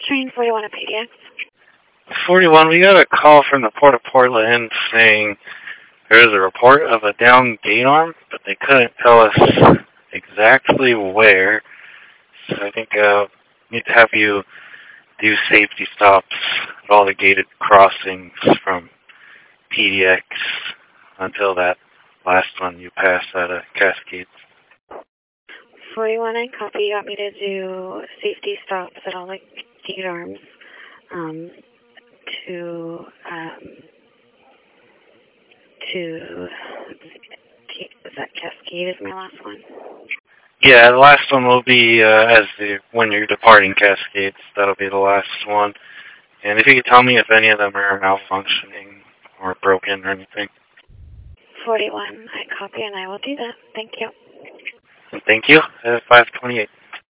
Train 41 at PDX. 41, we got a call from the Port of Portland saying there was a report of a down gate arm, but they couldn't tell us exactly where. So I think need to have you do safety stops at all the gated crossings from PDX until that last one you passed at Cascades. 41, I copy. You want me to do safety stops at all the gate arms is that Cascade is my last one? Yeah, the last one will be when you're departing Cascades. That'll be the last one. And if you could tell me if any of them are malfunctioning or broken or anything. 41, I copy and I will do that. Thank you. Thank you. 528.